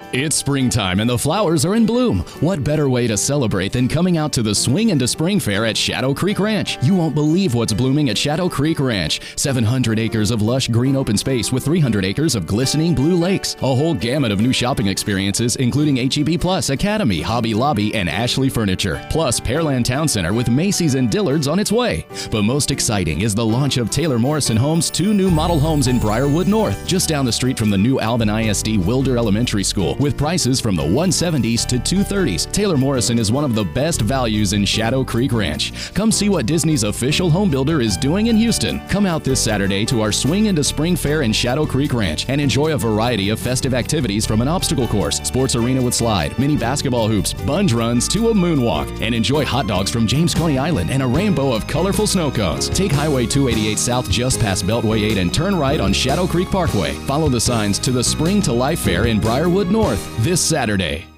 It's springtime and the flowers are in bloom. What better way to celebrate than coming out to the Swing into Spring Fair at Shadow Creek Ranch? You won't believe what's blooming at Shadow Creek Ranch. 700 acres of lush green open space with 300 acres of glistening blue lakes. A whole gamut of new shopping experiences, including H-E-B Plus, Academy, Hobby Lobby, and Ashley Furniture. Plus Pearland Town Center with Macy's and Dillard's on its way. But most exciting is the launch of Taylor Morrison Homes' 2 new model homes in Briarwood North, just down the street from the new Alvin ISD Wilder Elementary School, with prices from the 170s to 230s. Taylor Morrison is one of the best values in Shadow Creek Ranch. Come see what Disney's official home builder is doing in Houston. Come out this Saturday to our Swing into Spring Fair in Shadow Creek Ranch and enjoy a variety of festive activities, from an obstacle course, sports arena with slide, mini basketball hoops, bunge runs to a moonwalk, and enjoy hot dogs from James Coney Island and a rainbow of colorful snow cones. Take Highway 288 south just past Beltway 8 and turn right on Shadow Creek Parkway. Follow the signs to the Spring to Life Fair in Briarwood North this Saturday.